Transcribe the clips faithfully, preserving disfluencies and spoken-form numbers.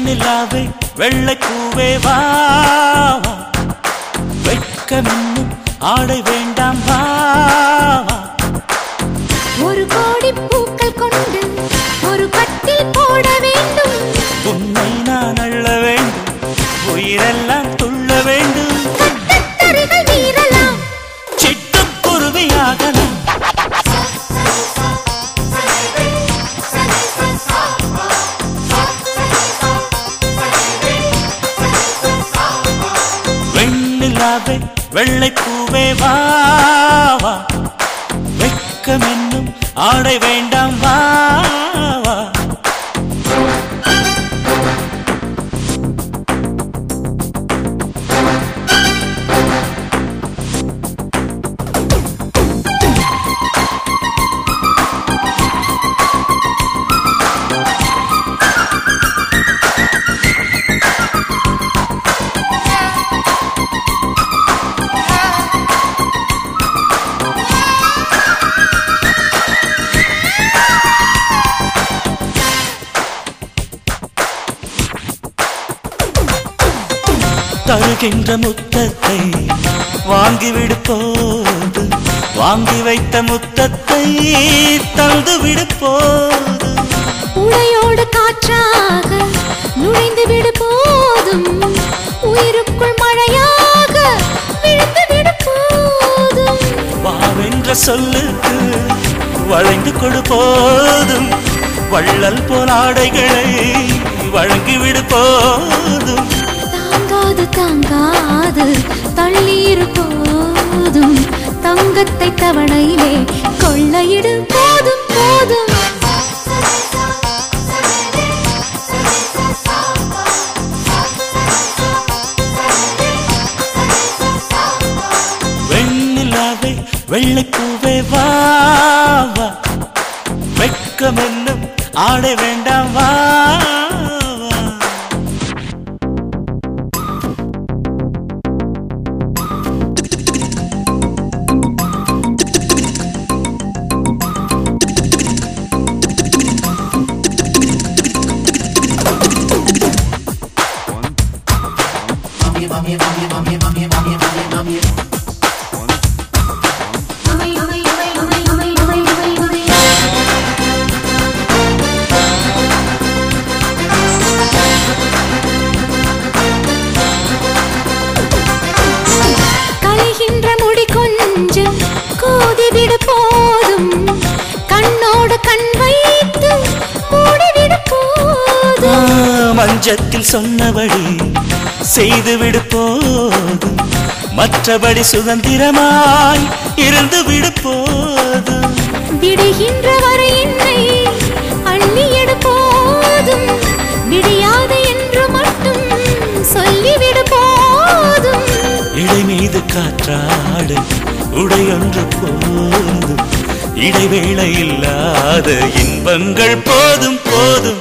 வெண்ணிலாவே வெள்ளை பூவே வா வெட்கமென்னும் ஆடை வேண்டாம் வா ஒரு கோடி பூக்கள் கொண்டு ஒரு கட்டில் போட வேண்டும் உன்னை நான் அள்ள வேண்டும் உயிரெல்லாம் துள்ள வேண்டும் கட்டத்தரைகள் மீறலாம் சிட்டுக்குருவியாகலாம் வெண்ணிலாவே வெள்ளை பூவே வா வெட்கமென்னும் ஆடை வேண்டாம் வா தருகின்ற முத்தத்தை வாங்கிவிடு போது வாங்கி வைத்த முத்தத்தை தந்துவிடு போது உடையோடு காற்றாக நுழைந்து விடு போதும் உயிருக்குள் மழையாக விழுந்து விடு போதும் வாவென்ற சொல்லுக்கு வளைந்து கொடு போதும் வள்ளல் போல் ஆடைகளை வழங்கிவிடு போதும் தாங்காது தாங்காது தள்ளீரு போதும் தங்கத்தை தவணையிலே கொள்ளையிடு போதும் போதும் வெண்ணிலாவே வெள்ளை பூவே வா வெட்கமென்னும் ஆடை வேண்டாம் வா Mommy, mommy, mommy, mommy, mommy, mommy, mommy. கலைகின்ற முடி கொஞ்சம் கோதிவிடு போதும் கண்ணோடு கண் வைத்து மூடிவிடு போதும் மஞ்சத்தில் சொன்னபடி செய்துவிடு போதும் மற்றபடி சுதந்திரமாய் இருந்து விடு போதும் விடுகின்ற வரை என்னை அள்ளியடு போதும் விடியாத என்று மட்டும் சொல்லிவிடு போதும் இடை மீது காற்றாடு உடையொன்று போதும் இடைவேளை இல்லாத இன்பங்கள் போதும் போதும்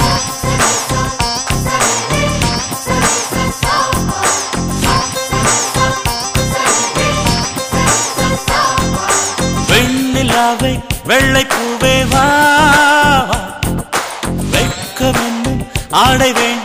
வெண்ணிலாவே வெள்ளை பூவே வா வெட்கமென்னும் ஆடை வேண்டும்